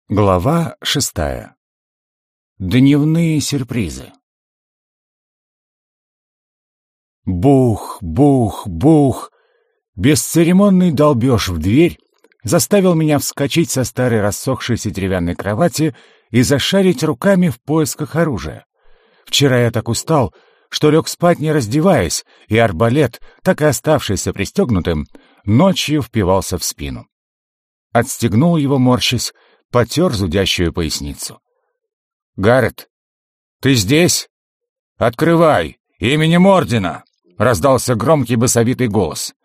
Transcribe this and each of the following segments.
Глава 6. Дневные сюрпризы. Бух, бух, бух. Бесцеремонный долбеж в дверь заставил меня вскочить со старой рассохшейся деревянной кровати и зашарить руками в поисках оружия. Вчера я так устал, что лег спать не раздеваясь, и арбалет, так и оставшийся пристегнутым, ночью впивался в спину. Отстегнул его, морщась, потер зудящую поясницу. «Гаррет, ты здесь? Открывай! Именем Ордена!» — раздался громкий басовитый голос.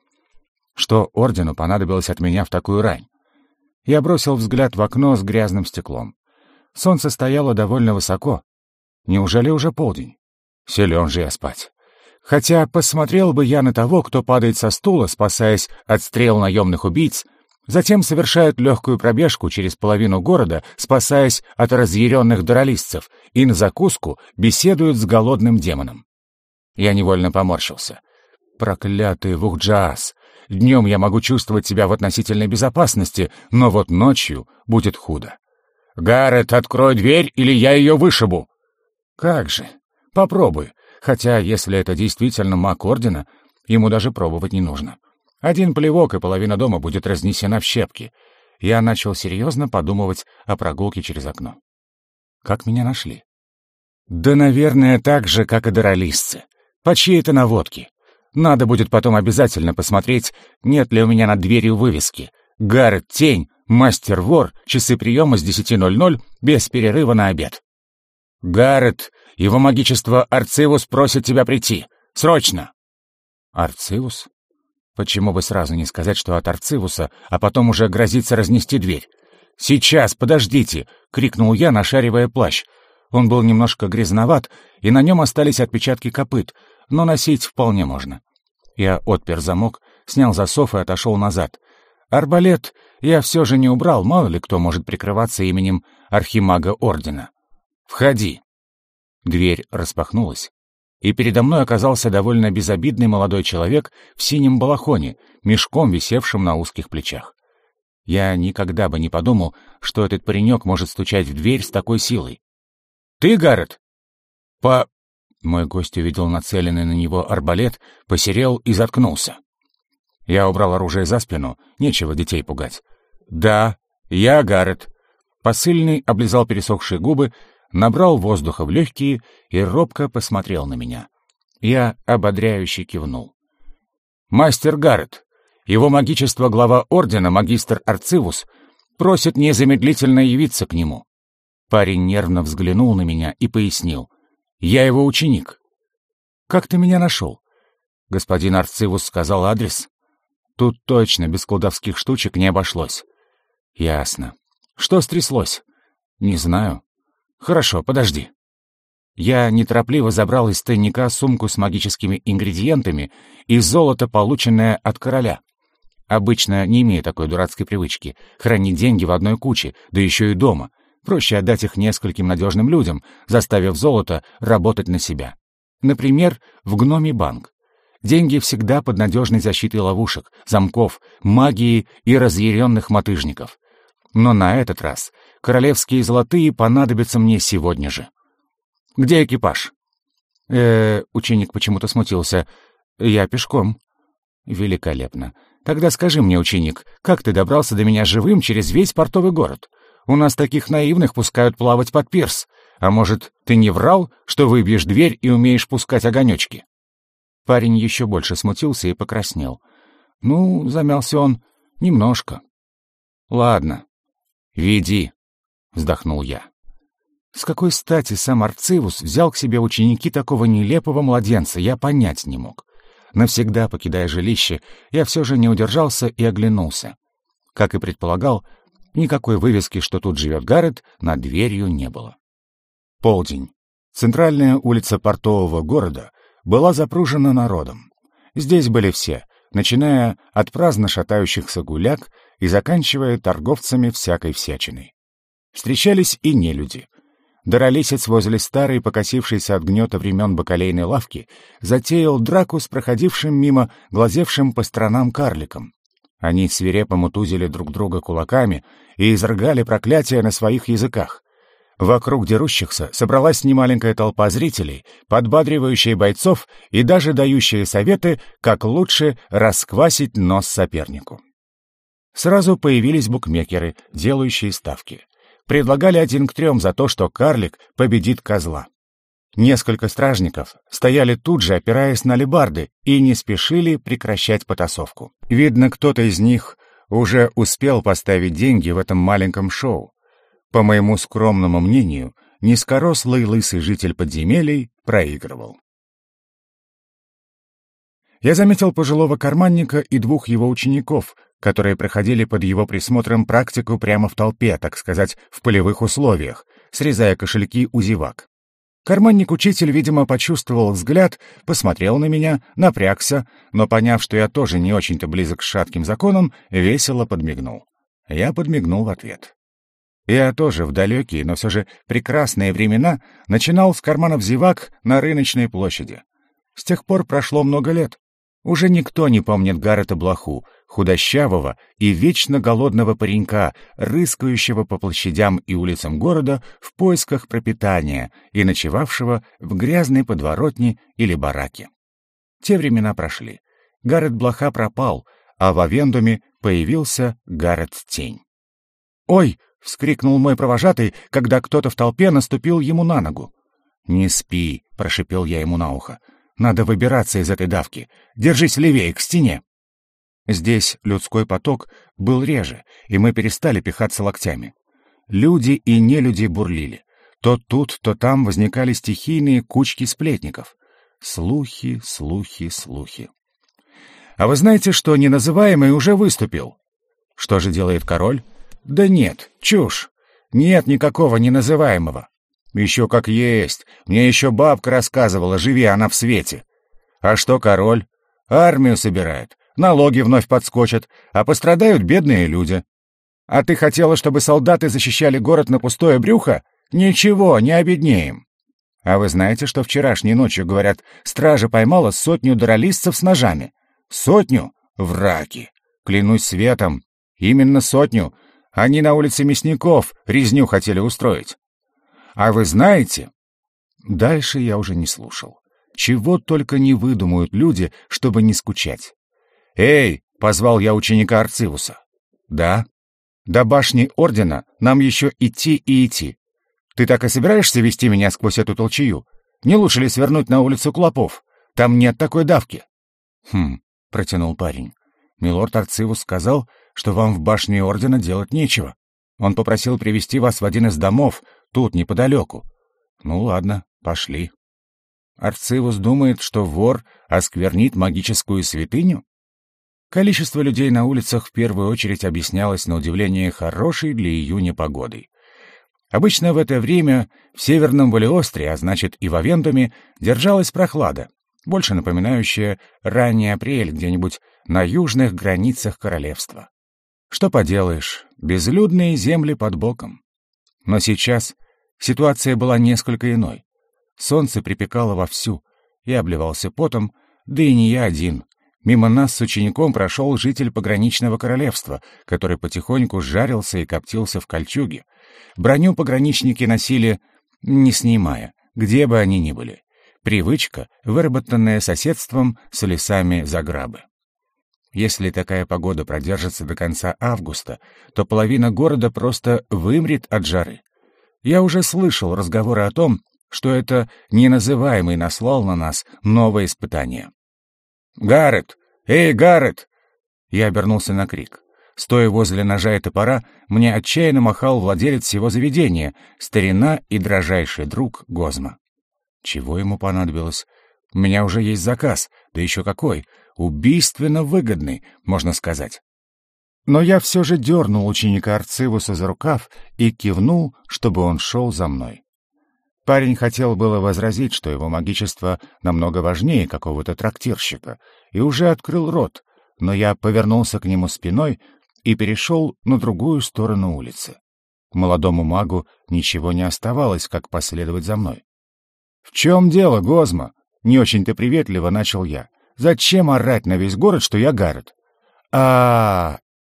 Что Ордену понадобилось от меня в такую рань? Я бросил взгляд в окно с грязным стеклом. Солнце стояло довольно высоко. Неужели уже полдень? Силен же я спать. Хотя посмотрел бы я на того, кто падает со стула, спасаясь от стрел наемных убийц, затем совершают легкую пробежку через половину города, спасаясь от разъяренных дролистцев, и на закуску беседуют с голодным демоном. Я невольно поморщился. Проклятый Вухджаас! Днем я могу чувствовать себя в относительной безопасности, но вот ночью будет худо. «Гаррет, открой дверь, или я ее вышибу!» «Как же! Попробуй. Хотя, если это действительно маг Ордена, ему даже пробовать не нужно. Один плевок, и половина дома будет разнесена в щепки. Я начал серьезно подумывать о прогулке через окно. Как меня нашли? Да, наверное, так же, как и дролистцы. По чьей-то наводке. Надо будет потом обязательно посмотреть, нет ли у меня над дверью вывески. «Гаррет Тень, мастер-вор, часы приема с 10:00, без перерыва на обед». «Гаррет, его магичество Арцивус просит тебя прийти. Срочно!» «Арцивус? Почему бы сразу не сказать, что от Арцивуса, а потом уже грозится разнести дверь? «Сейчас, подождите!» — крикнул я, нашаривая плащ. Он был немножко грязноват, и на нем остались отпечатки копыт, но носить вполне можно. Я отпер замок, снял засов и отошел назад. Арбалет я все же не убрал, мало ли кто может прикрываться именем архимага Ордена. «Входи!» Дверь распахнулась, и передо мной оказался довольно безобидный молодой человек в синем балахоне, мешком, висевшим на узких плечах. Я никогда бы не подумал, что этот паренек может стучать в дверь с такой силой. «Ты, Гаррет?» Мой гость увидел нацеленный на него арбалет, посерел и заткнулся. Я убрал оружие за спину, нечего детей пугать. «Да, я Гаррет». Посыльный облизал пересохшие губы, набрал воздуха в легкие и робко посмотрел на меня. Я ободряюще кивнул. «Мастер Гаррет, его магичество глава Ордена, магистр Арцивус, просит незамедлительно явиться к нему». Парень нервно взглянул на меня и пояснил. «Я его ученик». «Как ты меня нашел?» Господин Арцивус сказал адрес. Тут точно без колдовских штучек не обошлось. «Ясно. Что стряслось?» «Не знаю». «Хорошо, подожди». Я неторопливо забрал из тайника сумку с магическими ингредиентами и золото, полученное от короля. Обычно не имею такой дурацкой привычки — хранить деньги в одной куче, да еще и дома. Проще отдать их нескольким надежным людям, заставив золото работать на себя. Например, в гномий банк. Деньги всегда под надежной защитой ловушек, замков, магии и разъяренных мотыжников. Но на этот раз королевские золотые понадобятся мне сегодня же. «Где экипаж?» Ученик почему-то смутился. «Я пешком». «Великолепно. Тогда скажи мне, ученик, как ты добрался до меня живым через весь портовый город? У нас таких наивных пускают плавать под пирс. А может, ты не врал, что выбьешь дверь и умеешь пускать огонечки?» Парень еще больше смутился и покраснел. «Ну, замялся он, немножко». «Ладно, веди», — вздохнул я. С какой стати сам Арцивус взял к себе в ученики такого нелепого младенца, я понять не мог. Навсегда покидая жилище, я все же не удержался и оглянулся. Как и предполагал, никакой вывески, что тут живет Гаррет, над дверью не было. Полдень. Центральная улица портового города была запружена народом. Здесь были все, начиная от праздно шатающихся гуляк и заканчивая торговцами всякой всячиной. Встречались и нелюди. Дролисец возле старой, покосившейся от гнета времен бакалейной лавки, затеял драку с проходившим мимо, глазевшим по сторонам карликом. Они свирепо мутузили друг друга кулаками и изрыгали проклятия на своих языках. Вокруг дерущихся собралась немаленькая толпа зрителей, подбадривающая бойцов и даже дающая советы, как лучше расквасить нос сопернику. Сразу появились букмекеры, делающие ставки. Предлагали 1-3 за то, что карлик победит козла. Несколько стражников стояли тут же, опираясь на алебарды, и не спешили прекращать потасовку. Видно, кто-то из них уже успел поставить деньги в этом маленьком шоу. По моему скромному мнению, низкорослый лысый житель подземелий проигрывал. Я заметил пожилого карманника и 2 его учеников, которые проходили под его присмотром практику прямо в толпе, так сказать, в полевых условиях, срезая кошельки у зевак. Карманник-учитель, видимо, почувствовал взгляд, посмотрел на меня, напрягся, но, поняв, что я тоже не очень-то близок к шатким законам, весело подмигнул. Я подмигнул в ответ. Я тоже в далекие, но все же прекрасные времена начинал с карманов зевак на рыночной площади. С тех пор прошло много лет. Уже никто не помнит Гаррета Блоху, худощавого и вечно голодного паренька, рыскающего по площадям и улицам города в поисках пропитания и ночевавшего в грязной подворотне или бараке. Те времена прошли. Гаррет Блоха пропал, а в Авендуме появился Гаррет Тень. «Ой!» — вскрикнул мой провожатый, когда кто-то в толпе наступил ему на ногу. «Не спи!» — прошипел я ему на ухо. «Надо выбираться из этой давки. Держись левее, к стене!» Здесь людской поток был реже, и мы перестали пихаться локтями. Люди и нелюди бурлили. То тут, то там возникали стихийные кучки сплетников. Слухи, слухи, слухи. А вы знаете, что неназываемый уже выступил? Что же делает король? Да нет, чушь. Нет никакого неназываемого. Еще как есть. Мне еще бабка рассказывала, живи она в свете. А что король? Армию собирает. Налоги вновь подскочат, а пострадают бедные люди. А ты хотела, чтобы солдаты защищали город на пустое брюхо? Ничего, не обеднеем. А вы знаете, что вчерашней ночью, говорят, стража поймала 100 дуралистцев с ножами? 100? Враки. Клянусь светом. Именно 100. Они на улице Мясников резню хотели устроить. А вы знаете... Дальше я уже не слушал. Чего только не выдумают люди, чтобы не скучать. «Эй!» — позвал я ученика Арцивуса. «Да? До башни Ордена нам еще идти и идти. Ты так и собираешься вести меня сквозь эту толчею? Не лучше ли свернуть на улицу Клопов? Там нет такой давки». «Хм», — протянул парень. «Милорд Арцивус сказал, что вам в башне Ордена делать нечего. Он попросил привести вас в один из домов, тут, неподалеку. Ну ладно, пошли». Арцивус думает, что вор осквернит магическую святыню? Количество людей на улицах в первую очередь объяснялось на удивление хорошей для июня погодой. Обычно в это время в Северном Валиостре, а значит и в Авендуме, держалась прохлада, больше напоминающая ранний апрель где-нибудь на южных границах королевства. Что поделаешь, безлюдные земли под боком. Но сейчас ситуация была несколько иной. Солнце припекало вовсю, я обливался потом, да и не я один. Мимо нас с учеником прошел житель пограничного королевства, который потихоньку жарился и коптился в кольчуге. Броню пограничники носили, не снимая, где бы они ни были. Привычка, выработанная соседством с лесами Заграбы. Если такая погода продержится до конца августа, то половина города просто вымрет от жары. Я уже слышал разговоры о том, что это неназываемый наслал на нас новое испытание. «Гаррет! Эй, Гаррет!» Я обернулся на крик. Стоя возле ножа и топора, мне отчаянно махал владелец всего заведения, старина и дрожайший друг Гозма. Чего ему понадобилось? У меня уже есть заказ, да еще какой! Убийственно выгодный, можно сказать. Но я все же дернул ученика Арцивуса за рукав и кивнул, чтобы он шел за мной. Парень хотел было возразить, что его магичество намного важнее какого-то трактирщика, и уже открыл рот, но я повернулся к нему спиной и перешел на другую сторону улицы. Молодому магу ничего не оставалось, как последовать за мной. «В чем дело, Гозма?» — не очень-то приветливо начал я. «Зачем орать на весь город, что я Гаррет?» А,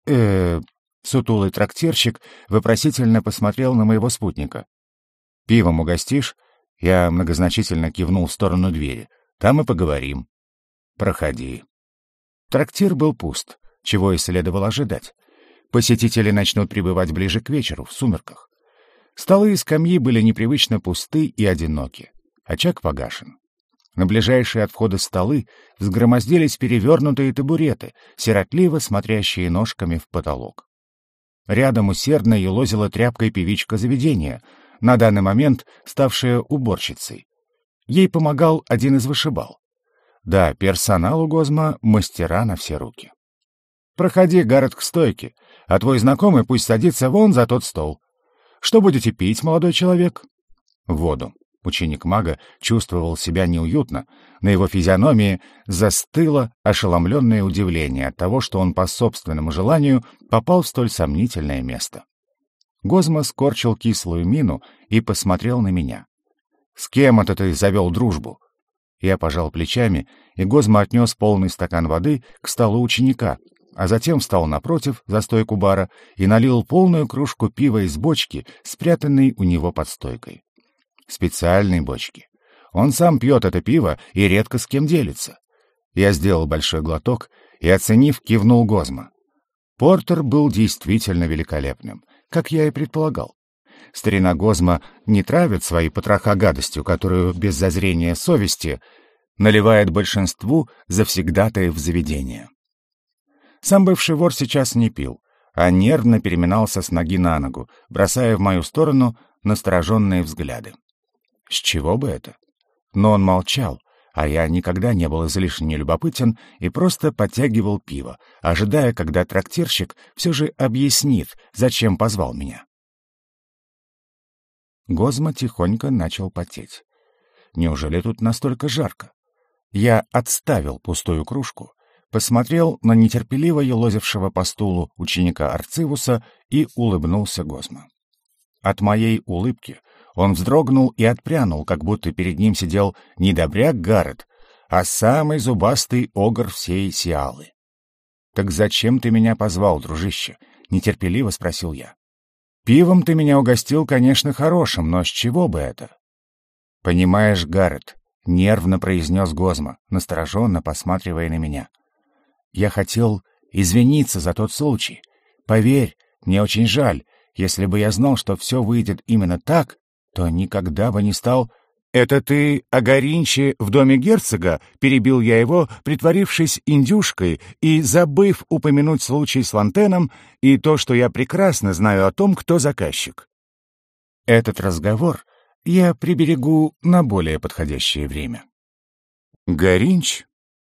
Сутулый трактирщик вопросительно посмотрел на моего спутника. «Пивом угостишь?» Я многозначительно кивнул в сторону двери. «Там и поговорим». «Проходи». Трактир был пуст, чего и следовало ожидать. Посетители начнут прибывать ближе к вечеру, в сумерках. Столы и скамьи были непривычно пусты и одиноки. Очаг погашен. На ближайшие от входа столы взгромоздились перевернутые табуреты, сиротливо смотрящие ножками в потолок. Рядом усердно елозила тряпкой певичка заведения, на данный момент ставшая уборщицей. Ей помогал один из вышибал. Да, персонал у Гозма — мастера на все руки. «Проходи, Гаррет, к стойке, а твой знакомый пусть садится вон за тот стол. Что будете пить, молодой человек?» «Воду». Ученик мага чувствовал себя неуютно, на его физиономии застыло ошеломленное удивление от того, что он по собственному желанию попал в столь сомнительное место. Гозма скорчил кислую мину и посмотрел на меня. «С кем это ты завел дружбу?» Я пожал плечами, и Гозма отнес полный стакан воды к столу ученика, а затем встал напротив, за стойку бара, и налил полную кружку пива из бочки, спрятанной у него под стойкой. Специальной бочки. Он сам пьет это пиво и редко с кем делится. Я сделал большой глоток и, оценив, кивнул Гозма. Портер был действительно великолепным, как я и предполагал. Старина Гозма не травит свои потроха гадостью, которую без зазрения совести наливает большинству завсегдатаев заведения. Сам бывший вор сейчас не пил, а нервно переминался с ноги на ногу, бросая в мою сторону настороженные взгляды. С чего бы это? Но он молчал, а я никогда не был излишне любопытен и просто подтягивал пиво, ожидая, когда трактирщик все же объяснит, зачем позвал меня. Гозма тихонько начал потеть. Неужели тут настолько жарко? Я отставил пустую кружку, посмотрел на нетерпеливо елозившего по стулу ученика Арцивуса и улыбнулся Гозма. От моей улыбки он вздрогнул и отпрянул, как будто перед ним сидел не добряк Гаррет, а самый зубастый огр всей Сиалы. «Так зачем ты меня позвал, дружище?» — нетерпеливо спросил я. «Пивом ты меня угостил, конечно, хорошим, но с чего бы это?» «Понимаешь, Гаррет», — нервно произнес Гозма, настороженно посматривая на меня. «Я хотел извиниться за тот случай. Поверь, мне очень жаль. Если бы я знал, что все выйдет именно так, то никогда бы не стал...» «Это ты о Горинче в доме герцога?» — перебил я его, притворившись индюшкой и забыв упомянуть случай с Лантеном и то, что я прекрасно знаю о том, кто заказчик. Этот разговор я приберегу на более подходящее время. «Горинч?»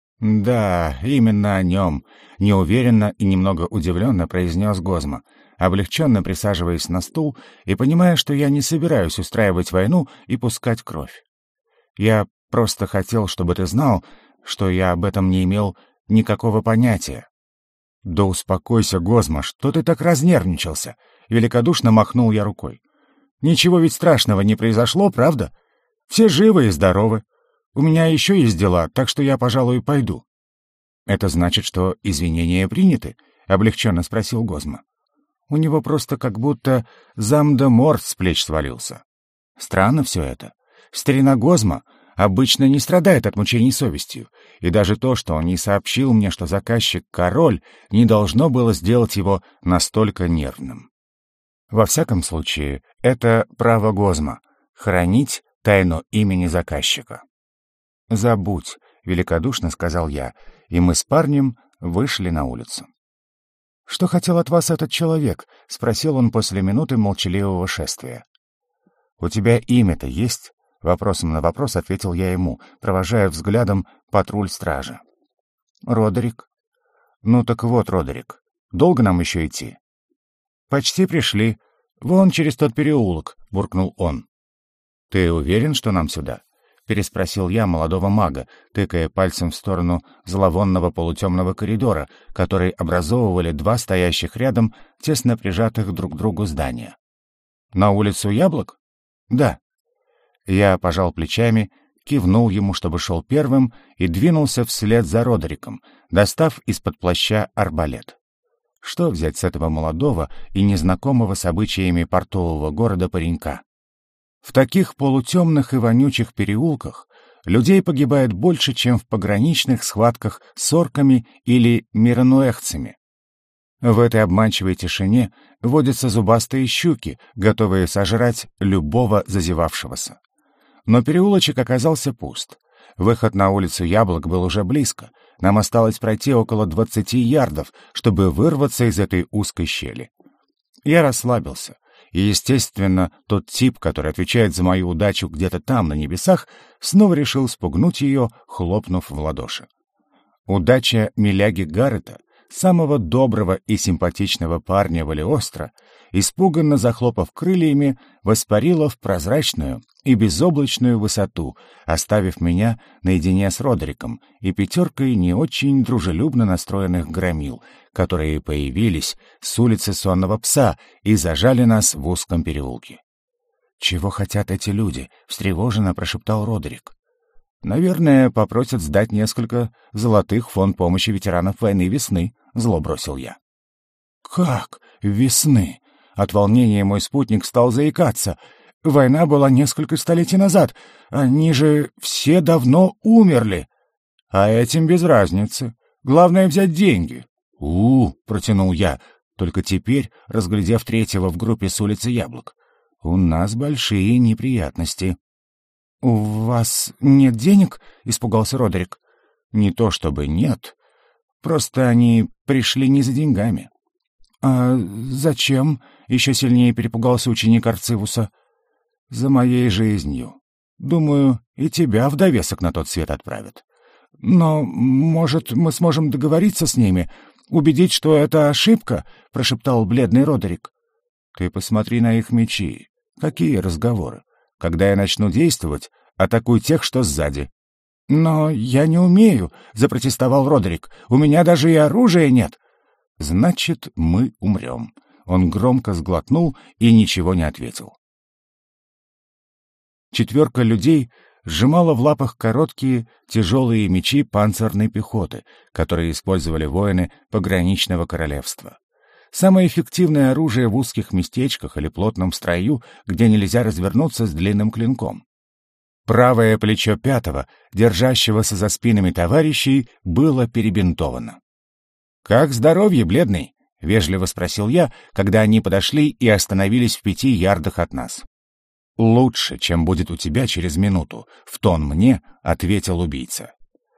«Да, именно о нем», — неуверенно и немного удивленно произнес Гозма, облегченно присаживаясь на стул и понимая, что я не собираюсь устраивать войну и пускать кровь. «Я просто хотел, чтобы ты знал, что я об этом не имел никакого понятия». «Да успокойся, Гозма, что ты так разнервничался?» — великодушно махнул я рукой. «Ничего ведь страшного не произошло, правда? Все живы и здоровы. У меня еще есть дела, так что я, пожалуй, пойду». «Это значит, что извинения приняты?» — облегченно спросил Гозма. У него просто как будто зам-де-морт с плеч свалился. Странно все это. Старина Гозма обычно не страдает от мучений совестью, и даже то, что он не сообщил мне, что заказчик — король, не должно было сделать его настолько нервным. Во всяком случае, это право Гозма — хранить тайну имени заказчика. «Забудь», — великодушно сказал я, и мы с парнем вышли на улицу. «Что хотел от вас этот человек?» — спросил он после минуты молчаливого шествия. «У тебя имя-то есть?» — вопросом на вопрос ответил я ему, провожая взглядом патруль стражи. «Родерик». «Ну так вот, Родерик, долго нам еще идти?» «Почти пришли. Вон через тот переулок», — буркнул он. «Ты уверен, что нам сюда?» — переспросил я молодого мага, тыкая пальцем в сторону зловонного полутемного коридора, который образовывали два стоящих рядом, тесно прижатых друг к другу здания. «На улицу Яблок?» «Да». Я пожал плечами кивнул ему, чтобы шел первым, и двинулся вслед за Родериком, достав из-под плаща арбалет. Что взять с этого молодого и незнакомого с обычаями портового города паренька? В таких полутемных и вонючих переулках людей погибает больше, чем в пограничных схватках с орками или мирануэхцами. В этой обманчивой тишине водятся зубастые щуки, готовые сожрать любого зазевавшегося. Но переулочек оказался пуст. Выход на улицу Яблок был уже близко. Нам осталось пройти около 20 ярдов, чтобы вырваться из этой узкой щели. Я расслабился. И, естественно, тот тип, который отвечает за мою удачу где-то там, на небесах, снова решил спугнуть ее, хлопнув в ладоши. Удача Миляги Гаррета, самого доброго и симпатичного парня Валиостро, испуганно захлопав крыльями, воспарила в прозрачную и безоблачную высоту, оставив меня наедине с Родериком и пятеркой не очень дружелюбно настроенных громил, которые появились с улицы Сонного Пса и зажали нас в узком переулке. «Чего хотят эти люди?» — встревоженно прошептал Родерик. «Наверное, попросят сдать несколько золотых в фонд помощи ветеранов войны весны», — зло бросил я. «Как весны?» От волнения мой спутник стал заикаться. «Война была несколько столетий назад. Они же все давно умерли. А этим без разницы. Главное — взять деньги». Протянул я, только теперь, разглядев третьего в группе с улицы Яблок. «У нас большие неприятности». «У вас нет денег?» — испугался Родерик. «Не то чтобы нет. Просто они пришли не за деньгами». «А зачем?» — еще сильнее перепугался ученик Арцивуса. «За моей жизнью. Думаю, и тебя в довесок на тот свет отправят. Но, может, мы сможем договориться с ними, убедить, что это ошибка?» — прошептал бледный Родерик. «Ты посмотри на их мечи. Какие разговоры? Когда я начну действовать, атакуй тех, что сзади». «Но я не умею», — запротестовал Родерик. «У меня даже и оружия нет». «Значит, мы умрем». Он громко сглотнул и ничего не ответил. Четверка людей сжимала в лапах короткие, тяжелые мечи панцирной пехоты, которые использовали воины пограничного королевства. Самое эффективное оружие в узких местечках или плотном строю, где нельзя развернуться с длинным клинком. Правое плечо пятого, держащегося за спинами товарищей, было перебинтовано. «Как здоровье, бледный?» — вежливо спросил я, когда они подошли и остановились в 5 ярдах от нас. «Лучше, чем будет у тебя через минуту», — в тон мне ответил убийца.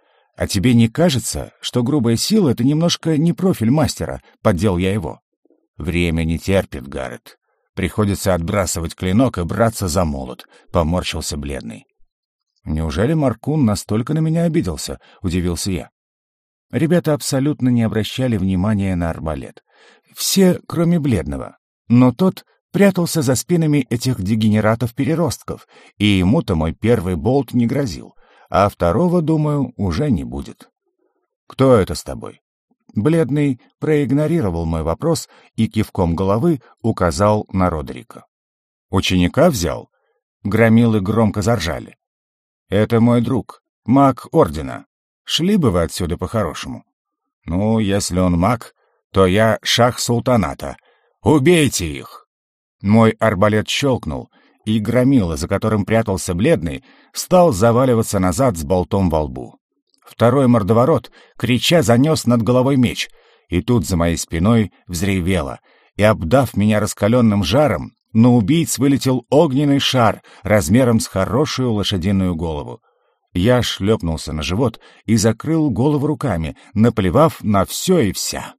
«А тебе не кажется, что грубая сила — это немножко не профиль мастера?» — поддел я его. «Время не терпит, Гаррет. Приходится отбрасывать клинок и браться за молот», — поморщился бледный. «Неужели Маркун настолько на меня обиделся?» — удивился я. Ребята абсолютно не обращали внимания на арбалет. Все, кроме бледного. Но тот прятался за спинами этих дегенератов-переростков, и ему-то мой первый болт не грозил, а второго, думаю, уже не будет. «Кто это с тобой?» Бледный проигнорировал мой вопрос и кивком головы указал на Родерика. «Ученика взял?» Громилы громко заржали. «Это мой друг, маг Ордена. Шли бы вы отсюда по-хорошему». «Ну, если он маг, то я шах султаната. Убейте их!» Мой арбалет щелкнул, и громила, за которым прятался бледный, стал заваливаться назад с болтом во лбу. Второй мордоворот, крича, занес над головой меч, и тут за моей спиной взревело, и, обдав меня раскаленным жаром, на убийц вылетел огненный шар размером с хорошую лошадиную голову. Я шлепнулся на живот и закрыл голову руками, наплевав на все и вся.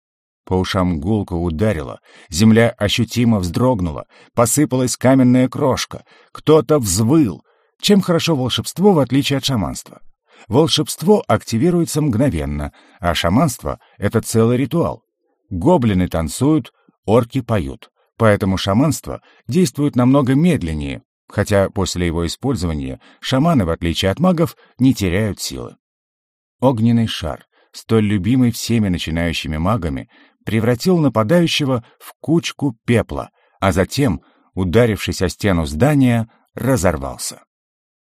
По ушам гулко ударило, земля ощутимо вздрогнула, посыпалась каменная крошка, кто-то взвыл. Чем хорошо волшебство, в отличие от шаманства? Волшебство активируется мгновенно, а шаманство — это целый ритуал. Гоблины танцуют, орки поют, поэтому шаманство действует намного медленнее, хотя после его использования шаманы, в отличие от магов, не теряют силы. Огненный шар, столь любимый всеми начинающими магами, превратил нападающего в кучку пепла, а затем, ударившись о стену здания, разорвался.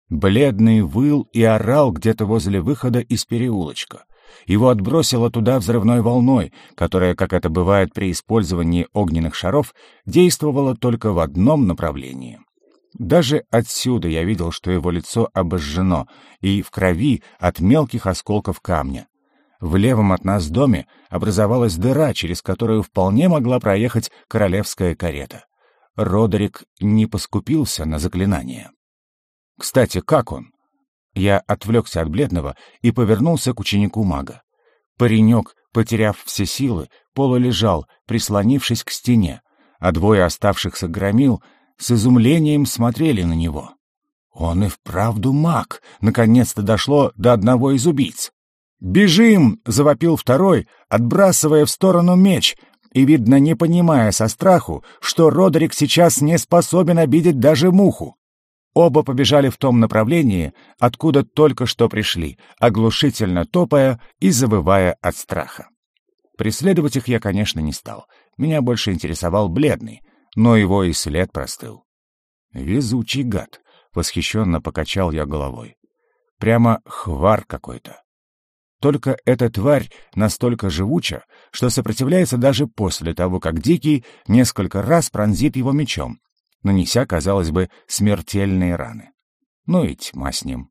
Бледный выл и орал где-то возле выхода из переулочка. Его отбросило туда взрывной волной, которая, как это бывает при использовании огненных шаров, действовала только в одном направлении. Даже отсюда я видел, что его лицо обожжено и в крови от мелких осколков камня. В левом от нас доме образовалась дыра, через которую вполне могла проехать королевская карета. Родерик не поскупился на заклинание. Кстати, как он? Я отвлекся от бледного и повернулся к ученику мага. Паренек, потеряв все силы, полулежал, прислонившись к стене, а двое оставшихся громил с изумлением смотрели на него. Он и вправду маг, наконец-то дошло до одного из убийц. «Бежим!» — завопил второй, отбрасывая в сторону меч, и, видно, не понимая со страху, что Родерик сейчас не способен обидеть даже муху. Оба побежали в том направлении, откуда только что пришли, оглушительно топая и завывая от страха. Преследовать их я, конечно, не стал. Меня больше интересовал бледный, но его и след простыл. «Везучий гад!» — восхищенно покачал я головой. «Прямо хвар какой-то. Только эта тварь настолько живуча, что сопротивляется даже после того, как Дикий несколько раз пронзит его мечом, нанеся, казалось бы, смертельные раны. Ну и тьма с ним».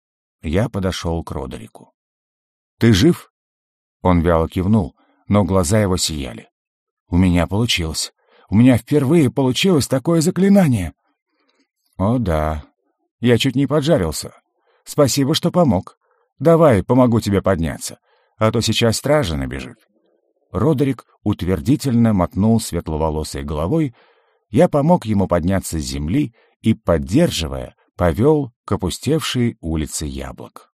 Я подошел к Родерику. «Ты жив?» Он вяло кивнул, но глаза его сияли. «У меня получилось. У меня впервые получилось такое заклинание». «О да, я чуть не поджарился. Спасибо, что помог. Давай, помогу тебе подняться, а то сейчас стража набежит». Родерик утвердительно мотнул светловолосой головой. Я помог ему подняться с земли и, поддерживая, повел к опустевшей улице Яблок.